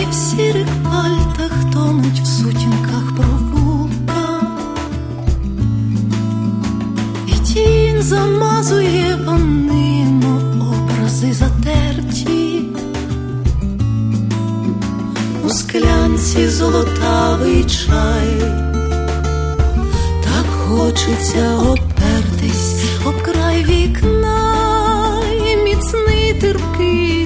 в сірих пальтах тонуть в сутінках провулка, і тінь замазує вони, мов образи затерті. У склянці золотавий чай, так хочеться опертись об край вікна, і міцний терпкий